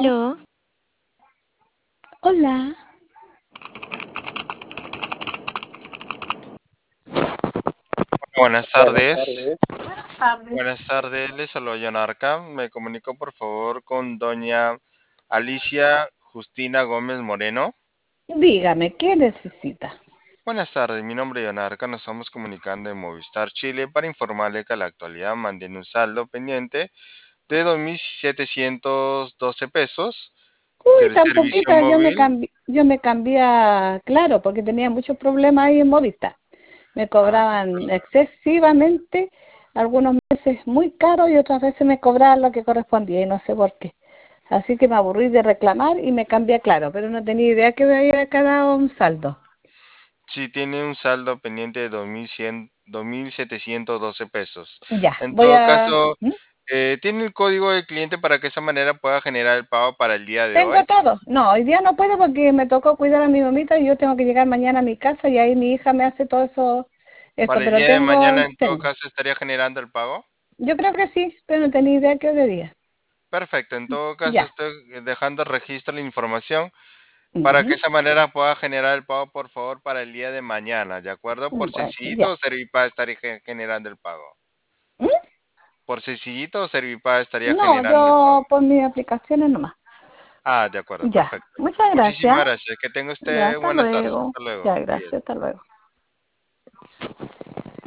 Aló, Hola, Buenas buenas tardes. tardes. Buenas tardes. Buenas tardes, les saludo John Arca. Me comunico por favor con doña Alicia Justina Gómez Moreno. Dígame, ¿qué necesita? Buenas tardes, mi nombre es John Arca. Nos estamos comunicando en Movistar Chile para informarle que a la actualidad mantiene un saldo pendiente de 2.712 pesos Uy, del tan servicio poquita, móvil. yo me cambié Claro, porque tenía muchos problemas ahí en Movistar. Me De cobraban acuerdo. excesivamente, algunos meses muy caro y otras veces me cobraban lo que correspondía y no sé por qué. Así que me aburrí de reclamar y me cambié a Claro, pero no tenía idea que me había quedado un saldo. Sí, tiene un saldo pendiente de 2.712 pesos. Ya, En voy todo a... caso, ¿Mm? ¿tiene el código del cliente para que de esa manera pueda generar el pago para el día de Tengo hoy? todo. No, hoy día no puedo porque me tocó cuidar a mi mamita y yo tengo que llegar mañana a mi casa y ahí mi hija me hace todo eso, esto, Para el pero día de mañana, tengo, en todo tengo. caso, estaría generando el pago. Yo creo que sí, pero no tenía idea qué de día. Perfecto, en todo caso, Ya. estoy dejando registro la información para que de Ujú. esa manera pueda generar el pago, por favor, para el día de mañana, ¿de acuerdo? Por Bueno, sencillito ya. o Servipay estaría generando el pago. ¿Mm? Por sencillito o Servipay estaría No, generando el pago. yo por mis aplicaciones nomás. De acuerdo, Ya. perfecto. Muchas gracias. Muchísimas gracias. Que tenga Ya, usted hasta buenas tardes. luego. Hasta luego. Ya, gracias, Cuídese. hasta luego.